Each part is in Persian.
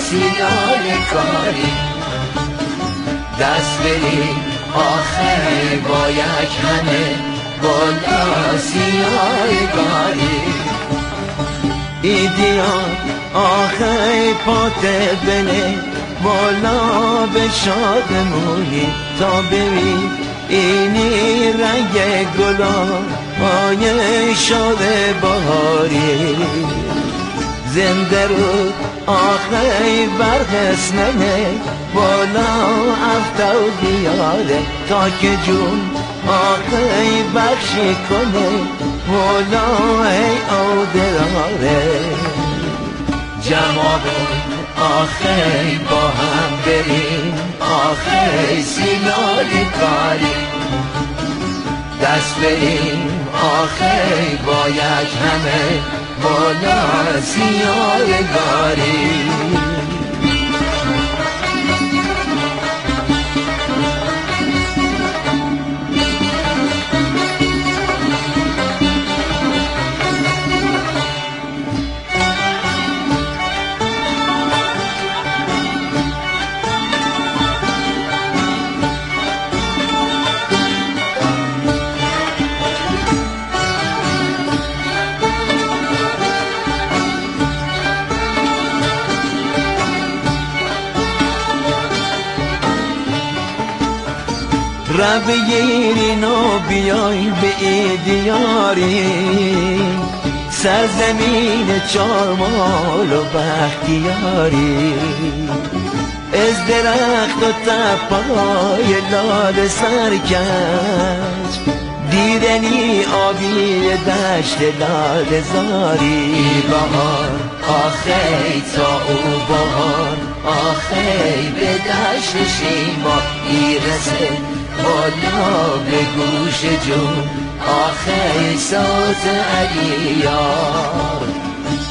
سیال کاری دست بریم آخر با یک همه بالا سیال کاری ایدیان آخر پاته بنه بالا به شادمونی تا ببین اینی رنگ گلان های شاد بهاری زنده رو آخر برخسنه بالا افتو دیاره تا که جون آخر بخشی کنه بالا ای او دراره جماعون آخر با هم بریم آخر سیال کاری دست بریم آخر با یک همه بالا سیال کاری را بگیرین و بیای به ایدیاری سرزمین چارمال و بختیاری از درخت و تپای لال سرکش دیدنی آبی دشت لال زاری بهار آخی تا او بهار آخی به دشت شیما ایرسه بالا به گوش جون آخی ساز علیار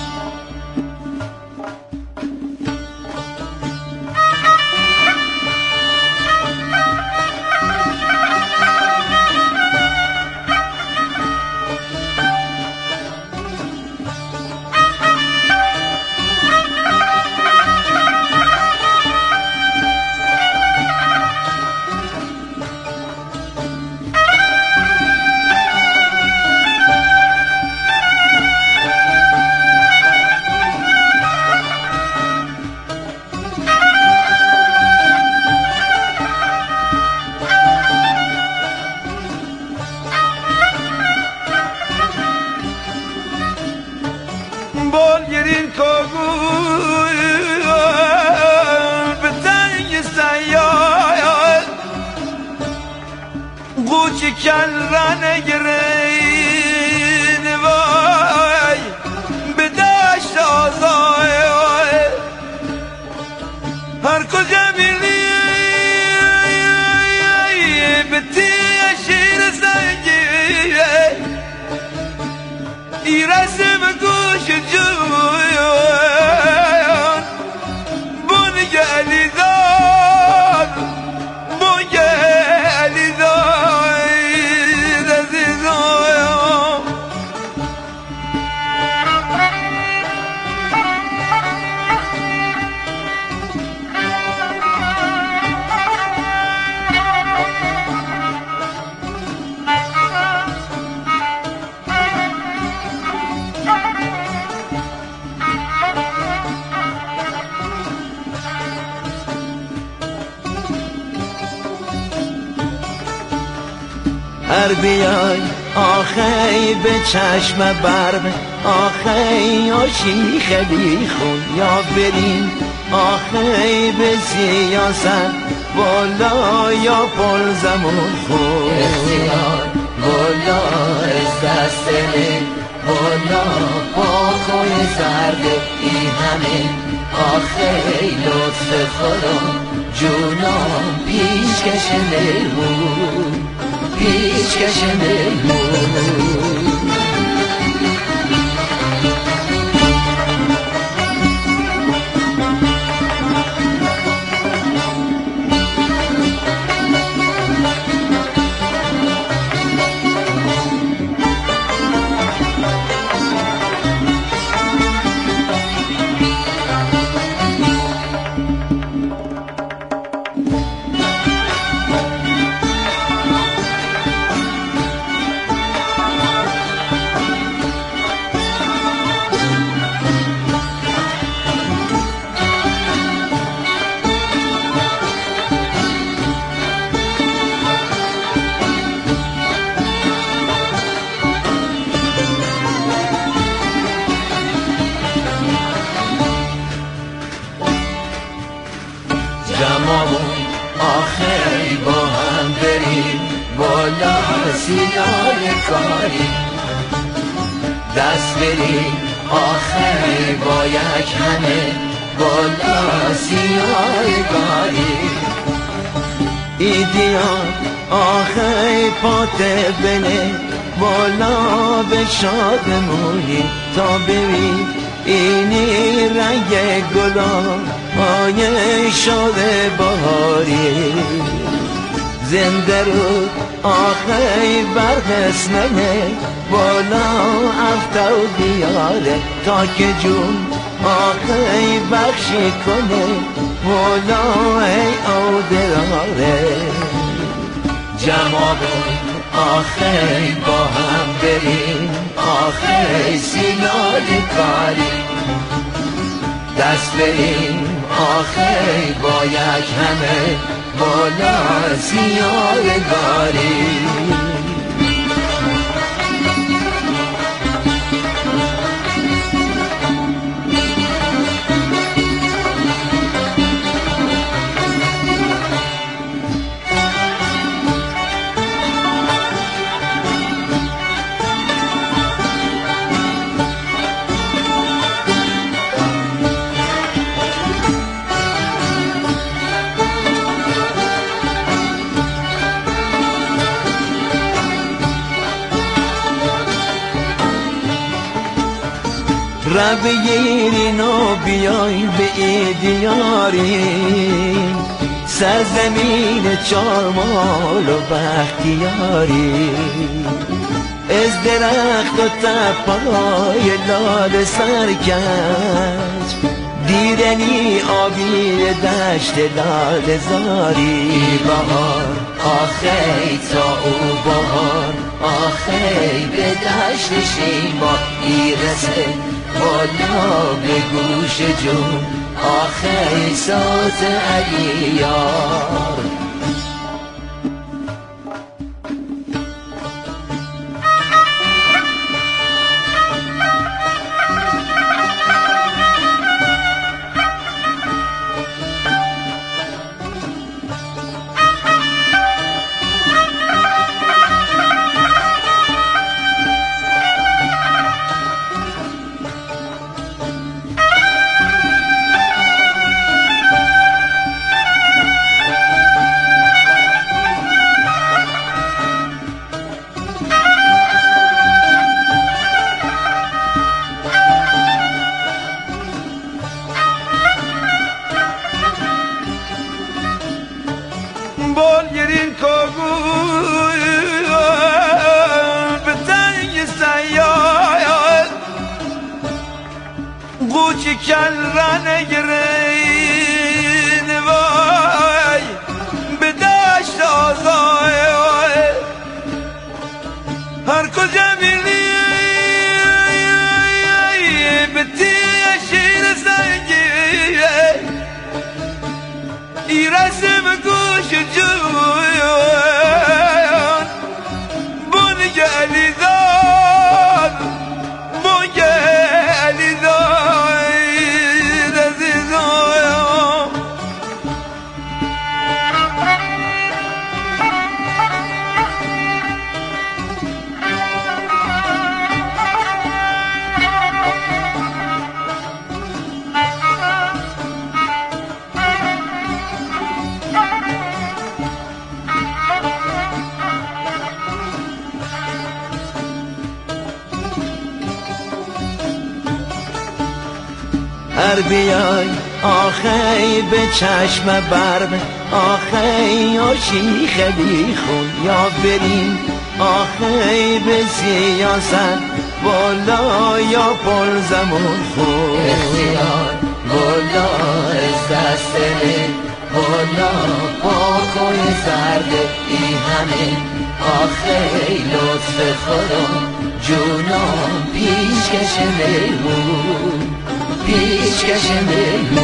Bolgerin kogul Beten sayal Gucci kellane girin Vay Bedaş azay Her koca birliği Beti yaşır sanki İresim kuş ucuyor Bunu gelizan Bu gelizan Aziz oyor هر بیای آخی به چشم برم آخی آشی خیلی خون یا بریم آخی به سیاست بالا یا پل زمون خون اختیار بالا از دست من بالا با خوی زرده ای همه آخی لطف خدا جونام پیشکش مهمون پیشکش مهمون بالا سیگار کاری دست بریم آخر با یک همه بالا سیگار کاری ایدیان آخر پاته بنه بالا به شادمونی تا ببین اینی رنگ گلان های شاده بهاری زنده رو آخر برقص منه بالا افتا و بیاره تا که جون آخر بخشی کنه بالا ای او دراره جمع آخر با هم بریم آخر سیگار کاری دست بریم آخر با یک همه بالا سیگار کاری بگیرین و بیاین به ایدیاری سرزمین چارمال و بختیاری از درخت و تپای لال سرکش دیدنی آبی دشت لال زاری بهار آخی تا او بهار آخی به دشت شیما ایرسه بالا به گوش جون آخی ساز علیار Bolgerin kogu Beten yisayar Gucci kellene girin Vay Bedaşt azay Her koca birliği Beti yeşil sevgi İresim kuşu cüyan Bunu gelizan Bu gelizan Rezizan هر بیای آخی به چشم برم آخی آشی خیلی خون یا بریم آخی به سیاست بالا یا پل زمون خون اختیار بالا از دست بالا پاکوی زرده ای همه آخی لطف خدا جونام پیشکش میمون پیشکش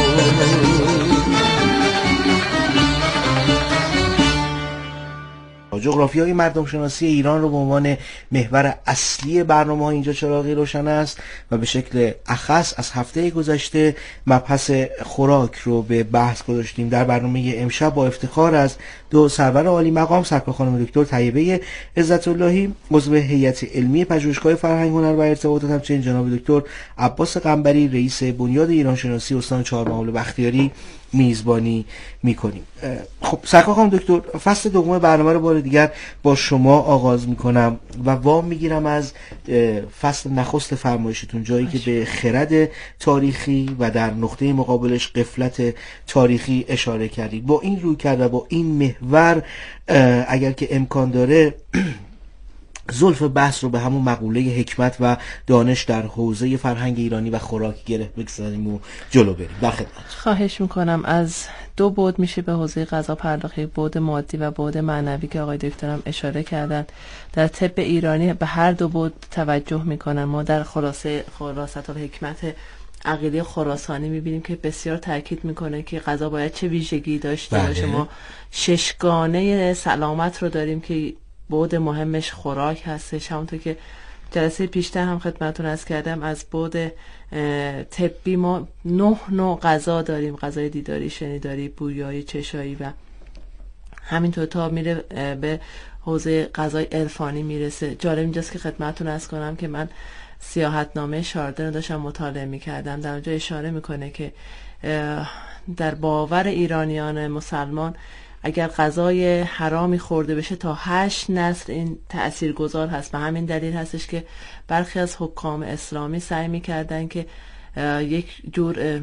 میمون جغرافیای مردم شناسی ایران رو به عنوان محور اصلی برنامه اینجا چراغی روشن است و به شکل اخص از هفته گذشته مبحث خوراک رو به بحث گذاشتیم. در برنامه امشب با افتخار از دو سرور عالی مقام، سرکار خانم دکتر طیبه عزت اللهی عضو هیئت علمی پژوهشگاه فرهنگ، هنر و ارتباطات، همچنین جناب دکتر عباس قنبری رئیس بنیاد ایران شناسی استان چهارمحال بختیاری میزبانی میکنیم. خب سرکار خانم دکتر، فصل دوم برنامه رو بار دیگر با شما آغاز میکنم و وام میگیرم از فصل نخست فرمایشتون، جایی که به خرد تاریخی و در نقطه مقابلش غفلت تاریخی اشاره کردید. با این رویکرد و با این محور اگر که امکان داره زلف بحث رو به همون مقوله حکمت و دانش در حوزه فرهنگ ایرانی و خوراک گره بگذاریم و جلو بریم. در خدمت. خواهش میکنم. از دو بعد میشه به حوزه غذا پرداخت، بعد مادی و بعد معنوی که آقای دکترم اشاره کردن. در طب ایرانی به هر دو بعد توجه میکنن. ما در خلاصه الحکمت عقیده خراسانی میبینیم که بسیار تاکید میکنه که غذا باید چه ویژگی داشته باشه. ما ششگانه سلامت رو داریم که بعد مهمش خوراک هستش. همونطور که جلسه پیشتر هم خدمتتون عرض کردم، از بعد طبی ما 9 نوع غذا داریم: غذای دیداری، شنیداری، بویایی، چشایی و همینطور تا میره به حوزه غذای عرفانی میرسه. جالب اینجاست که خدمتتون عرض کنم که من سیاحتنامه شاردن رو داشتم مطالعه میکردم. در اونجا اشاره میکنه که در باور ایرانیان مسلمان اگر غذای حرامی خورده بشه تا 8 نسل این تأثیرگذار هست. به همین دلیل هستش که برخی از حکام اسلامی سعی میکردن که یک جور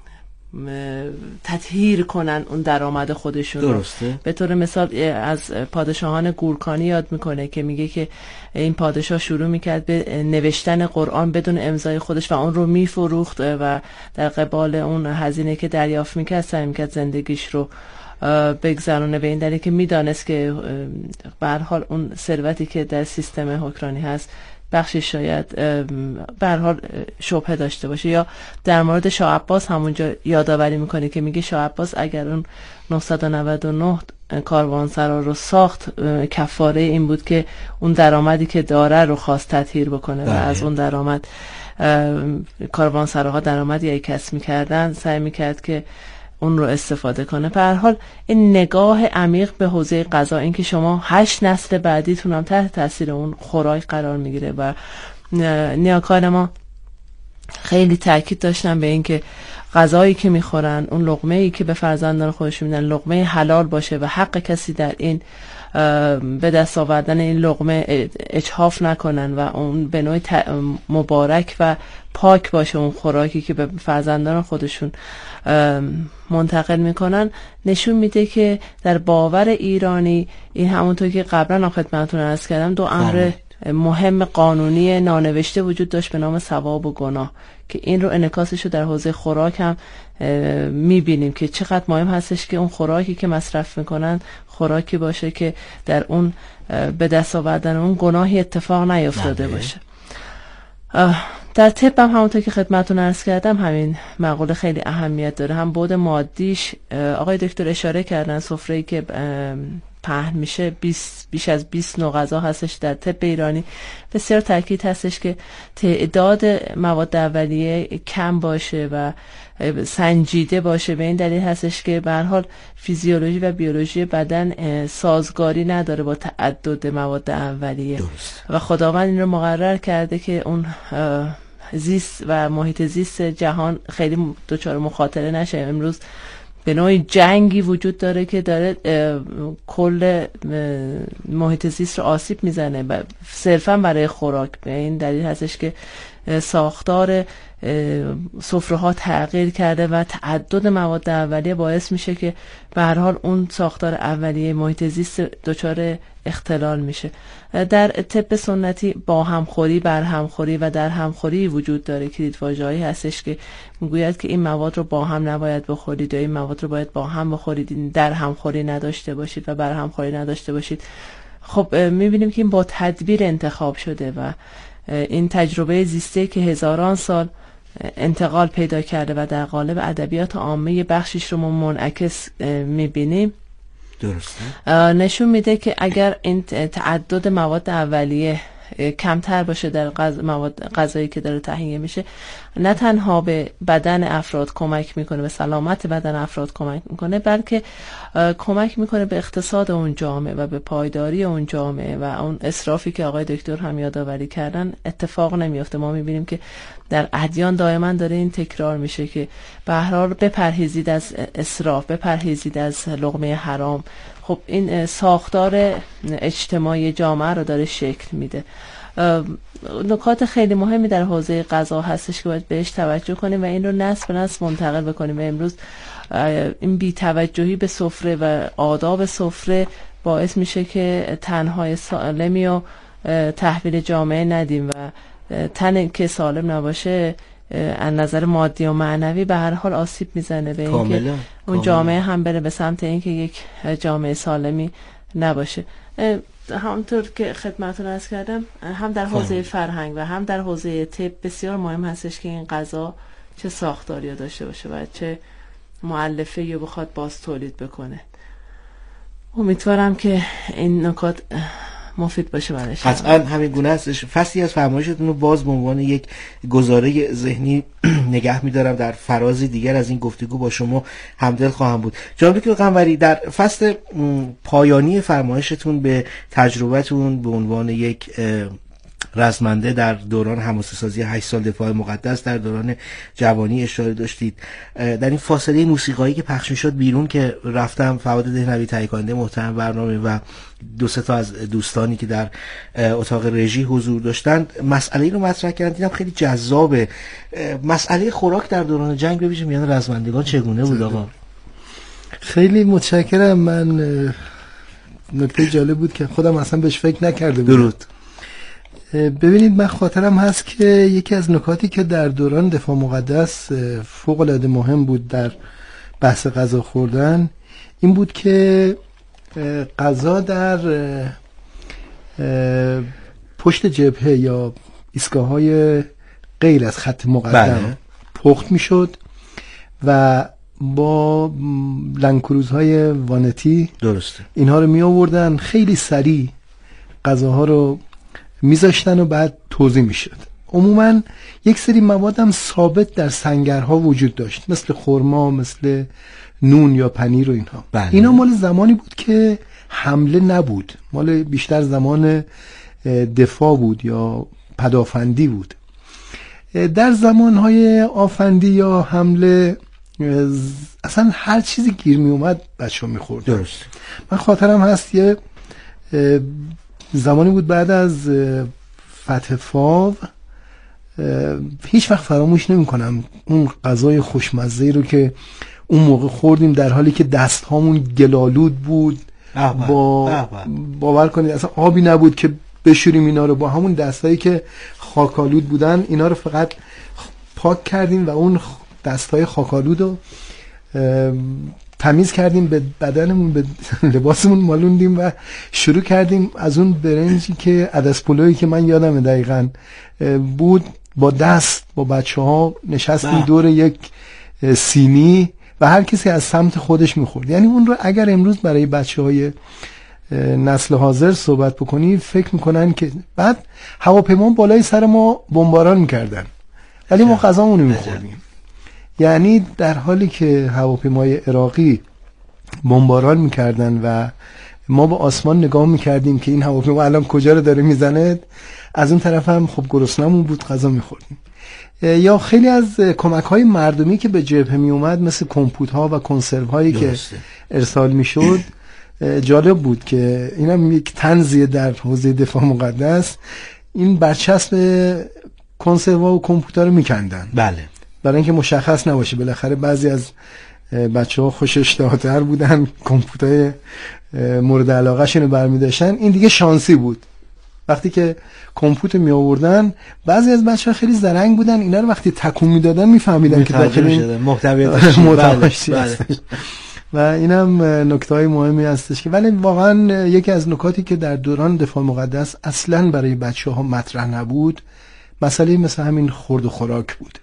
تطهیر کنن اون درآمد خودشون. درسته. به طور مثال از پادشاهان گورکانی یاد میکنه که میگه که این پادشاه شروع میکرد به نوشتن قرآن بدون امضای خودش و اون رو میفروخت و در قبال اون هزینه که دریافت میکرد سعی میکرد زندگیش رو بگذرونه، به این دلیل که میدانست که به هر حال اون ثروتی که در سیستم حکمرانی هست بخشی شاید به هر حال شبهه داشته باشه. یا در مورد شاه عباس همونجا یادآوری میکنه که میگه شاه عباس اگر اون 999 کاروانسرا رو ساخت کفاره این بود که اون درآمدی که داره رو خواست تطهیر بکنه و از اون درآمد کاروانسراها درآمدی کسب میکردن سعی میکرد که اون رو استفاده کنه. به هر حال این نگاه عمیق به حوزه غذا، این که شما 8 نسل بعدیتون هم تحت تاثیر اون خوراک قرار میگیره و نیاکان ما خیلی تاکید داشتن به این که غذایی که میخورن، اون لقمه‌ای که به فرزندان خودشون میدن لقمه حلال باشه و حق کسی در این به دست آوردن این لقمه اجحاف نکنن و اون به نوعی مبارک و پاک باشه اون خوراکی که به فرزندان خودشون منتقل میکنن. نشون میده که در باور ایرانی این همونطور که قبلا خدمتتون عرض کردم دو امر مهم قانونی نانوشته وجود داشت به نام ثواب و گناه که این رو انعکاسش رو در حوزه خوراک هم میبینیم که چقدر مهم هستش که اون خوراکی که مصرف میکنن خوراکی باشه که در اون به دست آوردن اون گناهی اتفاق نیفتاده باشه. در طب هم همونطور که خدمتتون عرض کردم همین مقوله خیلی اهمیت داره. هم بعد مادیش آقای دکتر اشاره کردن، سفره‌ای که پهن میشه بیش از 20 نوع غذا هستش. در طب ایرانی بسیار تاکید هستش که تعداد مواد اولیه کم باشه و سنجیده باشه. به این دلیل هستش که به هر حال فیزیولوژی و بیولوژی بدن سازگاری نداره با تعدد مواد اولیه و خداوند این رو مقرر کرده که اون زیست و محیط زیست جهان خیلی دچار مخاطره نشه. امروز به نوعی جنگی وجود داره که داره کل محیط زیست رو آسیب میزنه و صرفا برای خوراک. به این دلیل هستش که ساختار سفره ها تغییر کرده و تعدد مواد اولیه باعث میشه که به هر حال اون ساختار اولیه محیط زیست دچار اختلال میشه. در طب سنتی با همخوری، بر همخوری و در همخوری وجود داره. کلیدواژه‌ای هستش که میگوید که این مواد رو با هم نباید بخورید و این مواد رو باید با هم بخورید، در همخوری نداشته باشید و بر همخوری نداشته باشید. خب میبینیم که این با تدبیر انتخاب شده و این تجربه زیسته که هزاران سال انتقال پیدا کرده و در قالب ادبیات عامه بخشش رو ما منعکس میبینیم. درسته. نشون میده که اگر این تعدد مواد اولیه کمتر باشه در مواد غذایی که داره تهیه میشه، نه تنها به بدن افراد کمک میکنه، به سلامت بدن افراد کمک میکنه، بلکه کمک میکنه به اقتصاد اون جامعه و به پایداری اون جامعه و اون اسرافی که آقای دکتر هم یادآوری کردن اتفاق نمیفته. ما میبینیم که در ادیان دائما داره این تکرار میشه که به هر حال بپرهیزید از اسراف، بپرهیزید از لقمه حرام. خب این ساختار اجتماعی جامعه رو داره شکل میده. نکات خیلی مهمی در حوزه غذا هستش که باید بهش توجه کنیم و این رو نسل به نسل منتقل بکنیم. و امروز این بی‌توجهی به سفره و آداب سفره باعث میشه که تنهای سالمی و تحویل جامعه ندیم و تن که سالم نباشه از نظر مادی و معنوی به هر حال آسیب میزنه به اینکه اون جامعه هم بره به سمت اینکه یک جامعه سالمی نباشه. همونطور که خدمتتون عرض کردم، هم در حوزه فرهنگ و هم در حوزه طب بسیار مهم هستش که این غذا چه ساختاری داشته باشه و چه مؤلفه‌ای رو بخواد باز تولید بکنه. امیدوارم که این نکات مفید باشه برای شما. قطعا همین گونه هستش. فصلی از فرمایشتون رو باز به عنوان یک گزاره ذهنی نگه می‌دارم، در فرازی دیگر از این گفتگو با شما همدل خواهم بود. جناب دکتر قنوری، در فصل پایانی فرمایشتون به تجربتون به عنوان یک رزمنده در دوران حماسه‌سازی 8 سال دفاع مقدس در دوران جوانی اشاره داشتید. در این فاصله موسیقایی که پخش می‌شد بیرون که رفتم، فواد دهنوی تهیه کننده محترم برنامه و 2-3 تا از دوستانی که در اتاق رژی حضور داشتند مسئله‌ای رو مطرح کردن، دیدم خیلی جذابه. مسئله خوراک در دوران جنگ به ویژه میان رزمندگان چگونه بود آقا؟ خیلی متشکرم. من نکته جالب بود که خودم اصلا بهش فکر نکرده بودم. درود. ببینید، من خاطرم هست که یکی از نکاتی که در دوران دفاع مقدس فوق‌العاده مهم بود در بحث غذا خوردن این بود که غذا در پشت جبهه یا ایستگاه‌های غیر از خط مقدم پخت میشد و با لنگکروزهای وانتی درسته اینها رو می آوردن، خیلی سریع غذاها رو میذاشتن و بعد توزیع میشد. عموما یک سری مواد هم ثابت در سنگرها وجود داشت، مثل خرما، مثل نون یا پنیر و اینها. اینا مال زمانی بود که حمله نبود، مال بیشتر زمان دفاع بود یا پدافندی بود. در زمانهای آفندی یا حمله اصلا هر چیزی گیر می اومد بچه ها می خورد. درست. من خاطرم هست یه زمانی بود بعد از فتح فاو، هیچ وقت فراموش نمی کنم اون غذای خوشمزه‌ای رو که اون موقع خوردیم، در حالی که دست هامون گلالود بود. باور کنید اصلا آبی نبود که بشوریم اینا رو، با همون دستایی که خاکالود بودن اینا رو فقط پاک کردیم و اون دستای خاکالود رو تمیز کردیم، به بدنمون به لباسمون مالوندیم و شروع کردیم از اون برنجی که عدس پلویی که من یادمه دقیقاً بود، با دست با بچه‌ها نشستیم دور یک سینی و هر کسی از سمت خودش می‌خورد. یعنی اون رو اگر امروز برای بچه‌های نسل حاضر صحبت بکنی فکر میکنن که بعد هواپیما بالای سر ما بمباران میکردن ولی ما غذامون رو میخوردیم. یعنی در حالی که هواپیمای عراقی بمباران میکردن و ما با آسمان نگاه میکردیم که این هواپیما الان کجا رو داره میزنه، از اون طرف هم خب گرسنمون بود غذا میخوردیم. یا خیلی از کمک‌های مردمی که به جبهه میومد مثل کمپوت ها و کنسرو هایی که ارسال میشد، جالب بود که اینم یک طنزیه در حوزه دفاع مقدس، این برچسب کنسرو و کمپوتر رو میکندن. بله. برای اینکه مشخص نباشه، بالاخره بعضی از بچه‌ها خوش اشتهاتر بودن، کمپوترهای مورد علاقه‌شون رو برمی‌داشتن. این دیگه شانسی بود. وقتی که کمپوت می آوردن بعضی از بچه‌ها خیلی زرنگ بودن، اینا رو وقتی تکون میدادن میفهمیدن که داخل محتویاتش هستش. و اینم نکته‌های مهمی هستش که ولی واقعا یکی از نکاتی که در دوران دفاع مقدس اصلاً برای بچه‌ها مطرح نبود، مسئله مثل همین خورد و خوراک بود.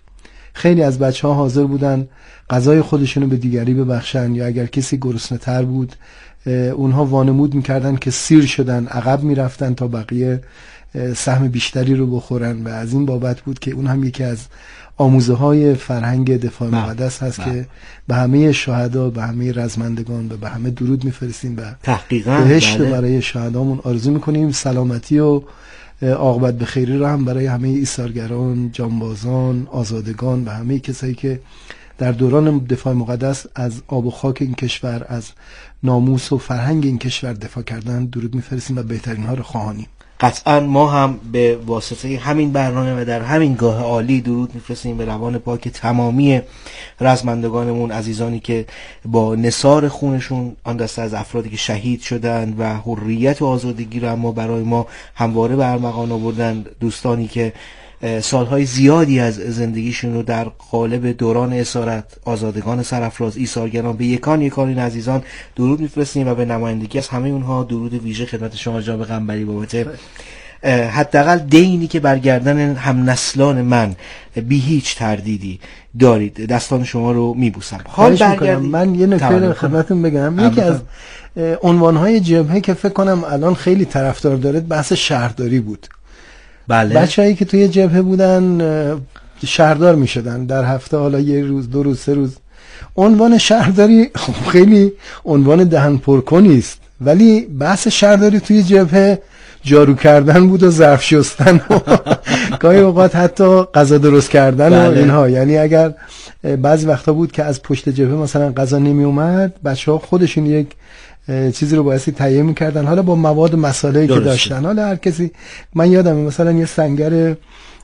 خیلی از بچه‌ها حاضر بودن غذای خودشونو به دیگری ببخشن، یا اگر کسی گرسنه‌تر بود اونها وانمود میکردن که سیر شدن، عقب میرفتن تا بقیه سهم بیشتری رو بخورن. و از این بابت بود که اون هم یکی از آموزه های فرهنگ دفاع مقدس هست که به همه شهدا، به همه رزمندگان و به همه درود میفرستیم و تحقیقاً بهشت برای شهدامون آرزو میکنیم. سلامتی و عاقبت به خیری رو هم برای همه ایثارگران، جانبازان، آزادگان و همه کسایی که در دوران دفاع مقدس از آب و خاک این کشور، از ناموس و فرهنگ این کشور دفاع کردن درود میفرستیم و بهترین ها رو خواهانیم. قطعا ما هم به واسطه همین برنامه و در همین گاه عالی درود میفرستیم به روان پاک تمامی رزمندگانمون، عزیزانی که با نثار خونشون آن دسته از افرادی که شهید شدن و حریت و آزادگی رو اما برای ما همواره به ارمغان آوردن، دوستانی که سالهای زیادی از زندگیشون رو در قالب دوران اسارت، آزادگان سرافراز، ایثارگران، به یکان این عزیزان درود میفرستیم و به نمایندگی از همه اونها درود ویژه خدمت شما جناب قنبری بابت حداقل دینی که برگردن هم نسلان من بی هیچ تردیدی دارید. دستان شما رو میبوسم. حال برگردیم. من یه نکته خدمتتون بگم. یکی از عنوانهای جبهه که فکر کنم الان خیلی طرفدار داره بحث شهرداری بود. بله. بچه‌هایی که توی جبهه بودن شهردار میشدن در هفته، حالا یه روز، 2 روز، 3 روز. عنوان شهرداری خیلی عنوان دهن پرکنی است، ولی بحث شهرداری توی جبهه جارو کردن بود و ظرف شستن و گاهی اوقات حتی غذا درست کردن و اینها. یعنی اگر بعضی وقتا بود که از پشت جبهه مثلا غذا نمی اومد، بچه‌ها خودشون یک چیزی رو بایستی تهیه می‌کردن، حالا با مواد مصالحی که داشتن. حالا هر کسی، من یادمه مثلا یه سنگر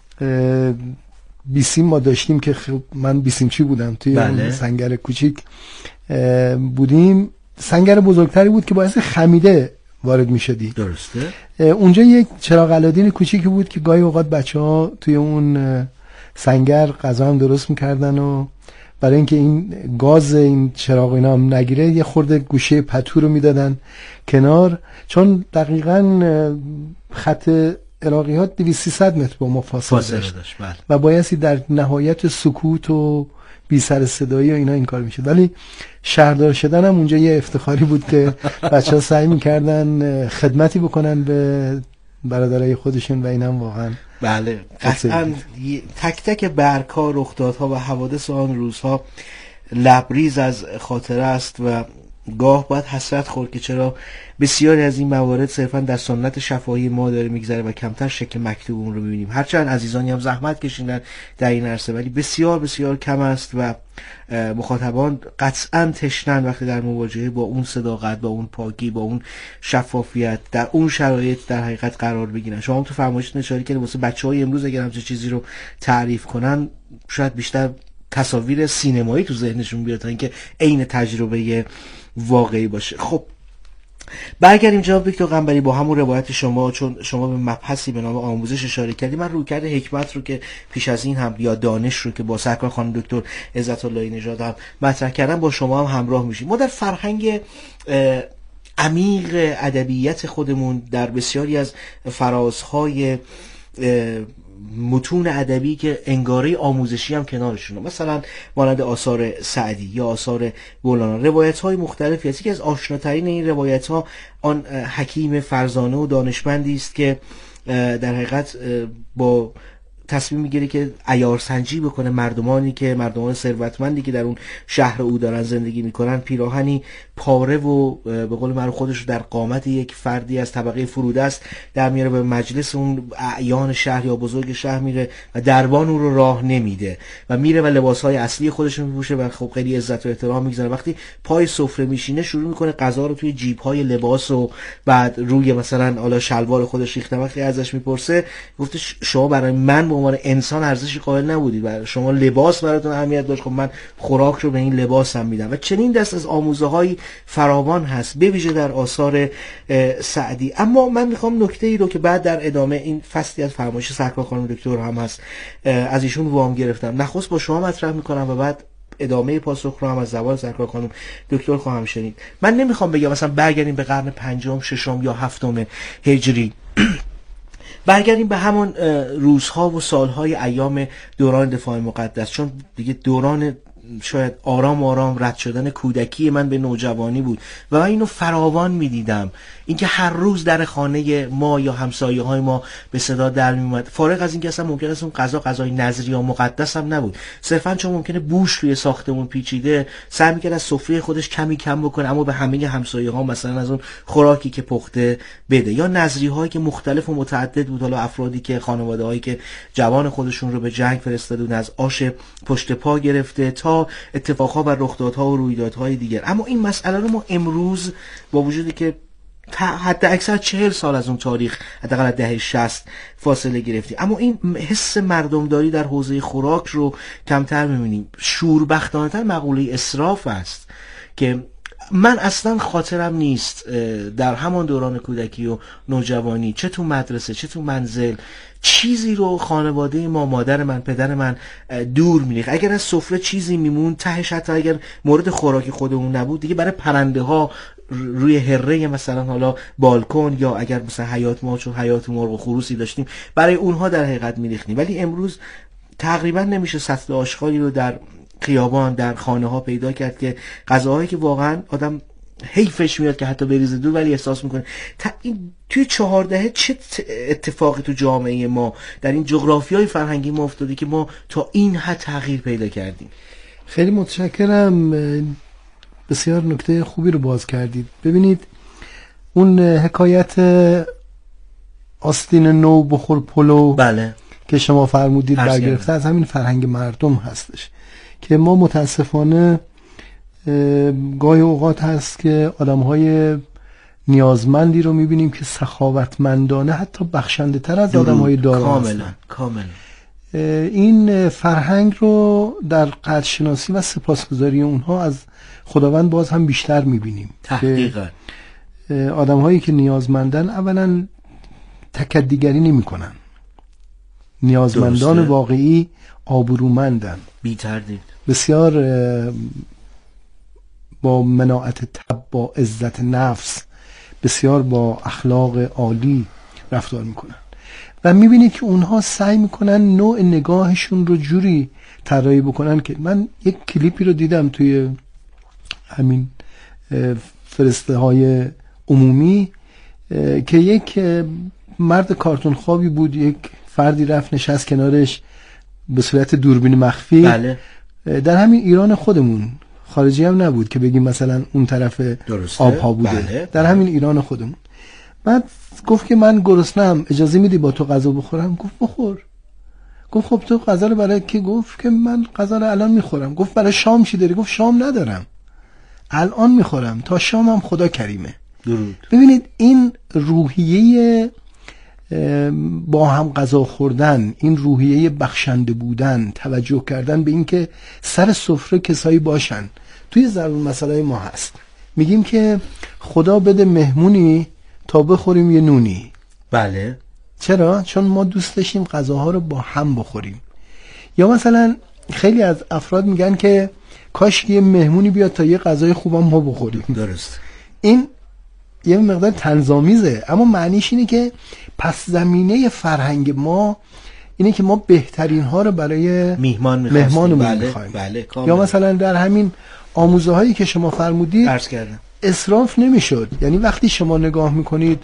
بیسیم ما داشتیم که من بیسیمچی بودم، توی اون سنگر کوچیک بودیم. سنگر بزرگتری بود که بایستی خمیده وارد می‌شدی. درسته. اونجا یک چراغ علادین کوچیکی بود که گاهی اوقات بچه‌ها توی اون سنگر غذا هم درست می‌کردن و برای اینکه این گاز این چراغ اینا هم نگیره یه خورده گوشه پتو رو میدادن کنار، چون دقیقاً خط عراقی ها 200-300 متر با ما فاصله داشت و بایستی در نهایت سکوت و بی سر صدایی و اینا این کار میشه. ولی شهردار شدن هم اونجا یه افتخاری بود که بچه‌ها سعی میکردن خدمتی بکنن به برادرای خودشون و اینم واقعا بله قطعا تک تک برگ‌ها، رخدادها و حوادث آن روزها لبریز از خاطره است و گاه باید حسرت خورد که چرا بسیاری از این موارد صرفا در سنت شفاهی ما داره میگذره و کمتر شکل مکتوب اون رو ببینیم. هرچند عزیزانی هم زحمت کشیدن در این عرصه، ولی بسیار بسیار کم است و مخاطبان قطعا تشنن وقتی در مواجهه با اون صداقت، با اون پاکی، با اون شفافیت، در اون شرایط در حقیقت قرار بگیرن. شما تو فرمایشتون اشاره کردید واسه بچهای امروز اگر همچین چیزی رو تعریف کنن شاید بیشتر تصاویر سینمایی تو ذهنشون بیاد تا اینکه عین تجربه واقعی باشه. خب برگردیم جناب دکتر قنبری با همون روایت شما، چون شما به مبحثی به نام آموزش اشاره کردید. من رویکرد حکمت رو که پیش از این هم یا دانش رو که با سرکار خانم دکتر عزت الله نژاد هم مطرح کردن با شما هم همراه میشیم. ما در فرهنگ عمیق ادبیات خودمون در بسیاری از فرازهای متون ادبی که انگاره آموزشی هم کنارشونه، مثلا مانند آثار سعدی یا آثار مولانا، روایت‌های مختلفی هست. یکی از آشناترین این روایت‌ها آن حکیم فرزانه و دانشمندی است که در حقیقت با تصمیم میگیره که عیارسنجی بکنه مردمان ثروتمندی که در اون شهر او دارن زندگی میکنن پیراهنی پاره و به قول معروف خودش در قامت یک فردی از طبقه فروده است در میاره، به مجلس اون اعیان شهر یا بزرگ شهر میره و دربان اون رو راه نمیده و میره و لباسهای اصلی خودش رو میپوشه و خب خیلی عزت و احترام میگذاره. وقتی پای سفره میشینه شروع میکنه غذا رو توی جیب‌های لباس و بعد روی مثلا حالا شلوار خودش ریخته. وقتی ازش میپرسه گفته شما برای من به عنوان انسان ارزشی قائل نبودید، برای شما لباس براتون اهمیت داشت، خب من خوراک رو به این لباسم میدم. و چنین دست از آموزه‌های فراوان هست به ویژه در آثار سعدی. اما من میخوام نکته ای رو که بعد در ادامه این فصلی از فرمایش سرکار خانم دکتر هم هست از ایشون وام گرفتم، نخست با شما مطرح میکنم و بعد ادامه پاسخ رو هم از زبان سرکار خانم دکتر خواهم شنید. من نمیخوام بگم مثلا برگردیم به قرن 5م، 6م یا 7م هجری برگردیم به همون روزها و سالهای ایام دوران دفاع مقدس، چون دیگه دوران شاید آرام آرام رد شدن کودکی من به نوجوانی بود و من اینو فراوان میدیدم، اینکه هر روز در خانه ما یا همسایه های ما به صدا در میومد، فارغ از اینکه اصلا ممکن است اون غذای نظری یا مقدس هم نبود، صرفا چون ممکنه بوش روی ساختمون پیچیده سعی میکرد از سفره خودش کمی کم بکنه اما به همه همسایه ها مثلا از اون خوراکی که پخته بده، یا نظری هایی که مختلف و متعدد بود، حالا افرادی که خانواده هایی که جوان خودشون رو به جنگ فرستاده بودن از آش پشت پا گرفته تا اتفاقها و رخدادها و رویدادهای دیگر. اما این مسئله رو ما امروز با وجودی که حتی اکثر 40 سال از اون تاریخ، حداقل دهه 60 فاصله گرفتیم، اما این حس مردمداری در حوزه خوراک رو کمتر می‌بینیم. شوربختانه‌تر مقوله اسراف است که من اصلا خاطرم نیست در همان دوران کودکی و نوجوانی چه تو مدرسه چه تو منزل چیزی رو خانواده ما، مادر من، پدر من دور می‌ریخت. اگر از سفره چیزی میمون تهش، حتی اگر مورد خوراک خودمون نبود، دیگه برای پرنده ها روی هره مثلا حالا بالکن، یا اگر مثلا حیات ما چون حیات مرغ و خروسی داشتیم برای اونها در حقیقت می‌ریختیم. ولی امروز تقریبا نمیشه سطل آشغالی رو در خیابان در خانه ها پیدا کرد که غذاهایی که واقعا آدم حیفش میاد که حتی بریزه دور، ولی احساس میکنه توی 4 دهه چه اتفاقی تو جامعه ما در این جغرافیای فرهنگی ما افتاده که ما تا این حد تغییر پیدا کردیم. خیلی متشکرم، بسیار نکته خوبی رو باز کردید. ببینید اون حکایت آستین نو بخور پلو، بله، که شما فرمودید برگرفته از همین فرهنگ مردم هستش که ما متاسفانه گاهی اوقات هست که آدم‌های نیازمندی رو می‌بینیم که سخاوتمندانه حتی بخشنده تر از آدم‌های دارا هستن. کاملا این فرهنگ رو در قدرشناسی و سپاسگزاری اونها از خداوند باز هم بیشتر می‌بینیم. تحقیقاً آدم‌هایی که نیازمندن اولا تکدیگری نمی‌کنن، نیازمندان درسته. واقعی آبرومندن، بی تردید، بسیار با مناعت طبع، با عزت نفس، بسیار با اخلاق عالی رفتار میکنن و میبینید که اونها سعی میکنن نوع نگاهشون رو جوری طراحی بکنن که من یک کلیپی رو دیدم توی همین فرسته های عمومی که یک مرد کارتون خوابی بود، یک فردی رفت نشست کنارش به صورت دوربین مخفی. بله. در همین ایران خودمون، خارجی هم نبود که بگیم مثلا اون طرف آبها بوده. بله. در همین ایران خودمون. بعد گفت که من گرسنه‌ام، اجازه میدی با تو غذا بخورم؟ گفت بخور. گفت خب تو غذا رو برای کی؟ گفت که من غذا رو الان میخورم. گفت برای شام چی داری؟ گفت شام ندارم، الان میخورم، تا شامم خدا کریمه. درود. ببینید این روحیه با هم غذا خوردن، این روحیه بخشنده بودن، توجه کردن به اینکه سر سفره کسایی باشن، توی ضرب المثل ما هست. میگیم که خدا بده مهمونی تا بخوریم یه نونی. بله. چرا؟ چون ما دوست داشتیم غذاها رو با هم بخوریم. یا مثلا خیلی از افراد میگن که کاش یه مهمونی بیاد تا یه غذای خوبم ما بخوریم. درست. این یه مقدار طنزآمیزه، اما معنیش اینه که پس زمینه فرهنگ ما اینه که ما بهترین ها رو برای مهمانمون میخوایم. بله. یا مثلا در همین آموزه هایی که شما فرمودید عرض کردم اسراف نمیشد. یعنی وقتی شما نگاه میکنید